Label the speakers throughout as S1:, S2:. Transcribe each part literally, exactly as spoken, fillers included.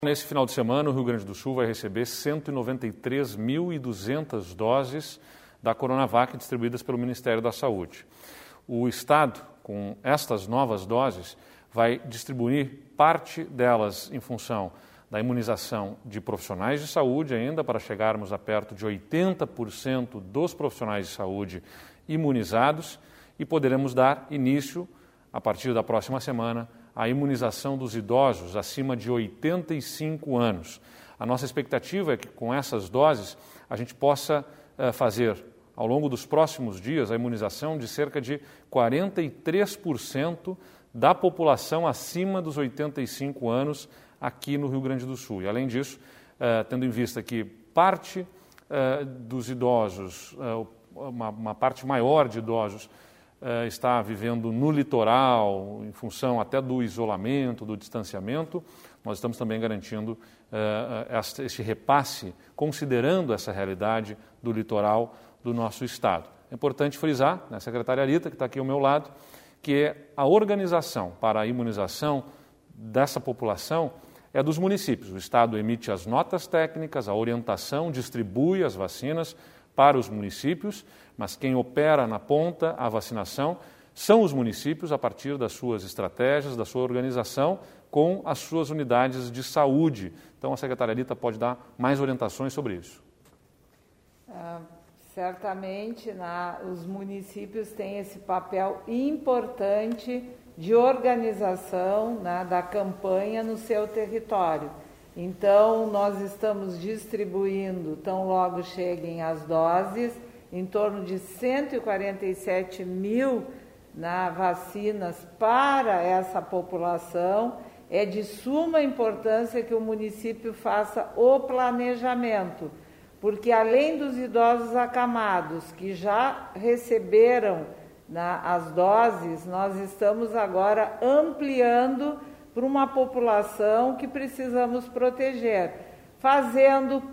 S1: Nesse final de semana, o Rio Grande do Sul vai receber cento e noventa e três mil e duzentas doses da Coronavac distribuídas pelo Ministério da Saúde. O Estado, com estas novas doses, vai distribuir parte delas em função da imunização de profissionais de saúde, ainda para chegarmos a perto de oitenta por cento dos profissionais de saúde imunizados, e poderemos dar início, a partir da próxima semana, a imunização dos idosos acima de oitenta e cinco anos. A nossa expectativa é que com essas doses a gente possa uh, fazer, ao longo dos próximos dias, a imunização de cerca de quarenta e três por cento da população acima dos oitenta e cinco anos aqui no Rio Grande do Sul. E, além disso, uh, tendo em vista que parte uh, dos idosos, uh, uma, uma parte maior de idosos, Uh, está vivendo no litoral, em função até do isolamento, do distanciamento, nós estamos também garantindo uh, este, este repasse, considerando essa realidade do litoral do nosso Estado. É importante frisar, né, a secretária Arita, que está aqui ao meu lado, que é a organização para a imunização dessa população é dos municípios. O Estado emite as notas técnicas, a orientação, distribui as vacinas para os municípios, mas quem opera na ponta a vacinação são os municípios a partir das suas estratégias, da sua organização, com as suas unidades de saúde. Então, a secretária Arita pode dar mais orientações sobre isso.
S2: Ah, certamente, né, os municípios têm esse papel importante de organização, né, da campanha no seu território. Então, nós estamos distribuindo, tão logo cheguem as doses, em torno de cento e quarenta e sete mil na, vacinas para essa população. É de suma importância que o município faça o planejamento, porque além dos idosos acamados que já receberam na, as doses, nós estamos agora ampliando para uma população que precisamos proteger, fazendo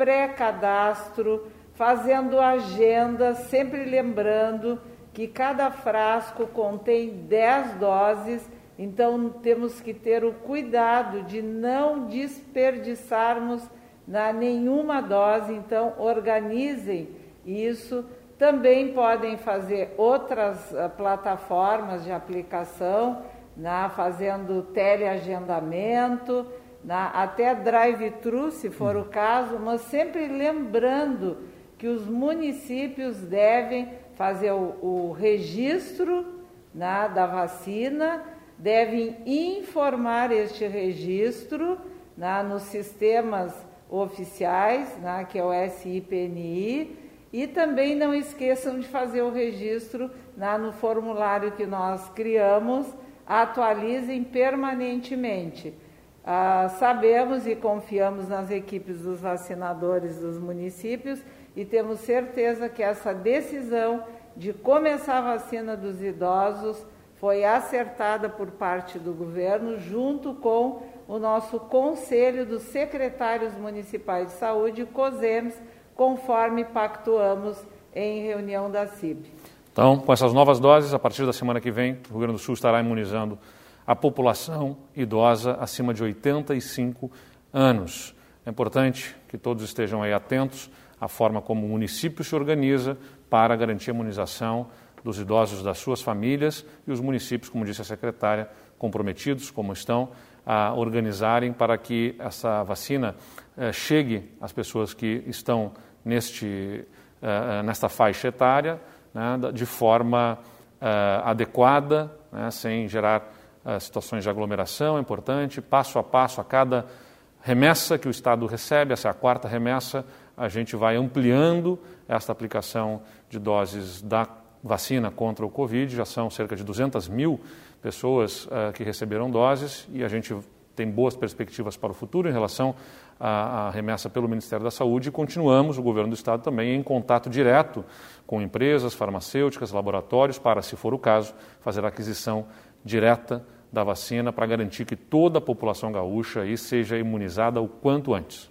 S2: pré-cadastro, fazendo agenda, sempre lembrando que cada frasco contém dez doses, então temos que ter o cuidado de não desperdiçarmos na nenhuma dose, então organizem isso. Também podem fazer outras uh, plataformas de aplicação, na, fazendo teleagendamento, na, até drive-thru, se for o caso, mas sempre lembrando que os municípios devem fazer o, o registro, na, da vacina, devem informar este registro, na, nos sistemas oficiais, na, que é o S I P N I, e também não esqueçam de fazer o registro, na, no formulário que nós criamos. Atualizem permanentemente. Ah, sabemos e confiamos nas equipes dos vacinadores dos municípios e temos certeza que essa decisão de começar a vacina dos idosos foi acertada por parte do governo, junto com o nosso Conselho dos Secretários Municipais de Saúde, COSEMS, conforme pactuamos em reunião da C I B.
S1: Então, com essas novas doses, a partir da semana que vem, o Rio Grande do Sul estará imunizando a população idosa acima de oitenta e cinco anos. É importante que todos estejam aí atentos à forma como o município se organiza para garantir a imunização dos idosos das suas famílias, e os municípios, como disse a secretária, comprometidos, como estão, a organizarem para que essa vacina eh, chegue às pessoas que estão neste, eh, nesta faixa etária, né, de forma uh, adequada, né, sem gerar uh, situações de aglomeração. É importante, passo a passo, a cada remessa que o Estado recebe, essa é a quarta remessa, a gente vai ampliando esta aplicação de doses da vacina contra o Covid. Já são cerca de duzentas mil pessoas uh, que receberam doses, e a gente tem boas perspectivas para o futuro em relação à, à remessa pelo Ministério da Saúde, e continuamos, o governo do Estado também, em contato direto com empresas farmacêuticas, laboratórios, para, se for o caso, fazer a aquisição direta da vacina para garantir que toda a população gaúcha aí seja imunizada o quanto antes.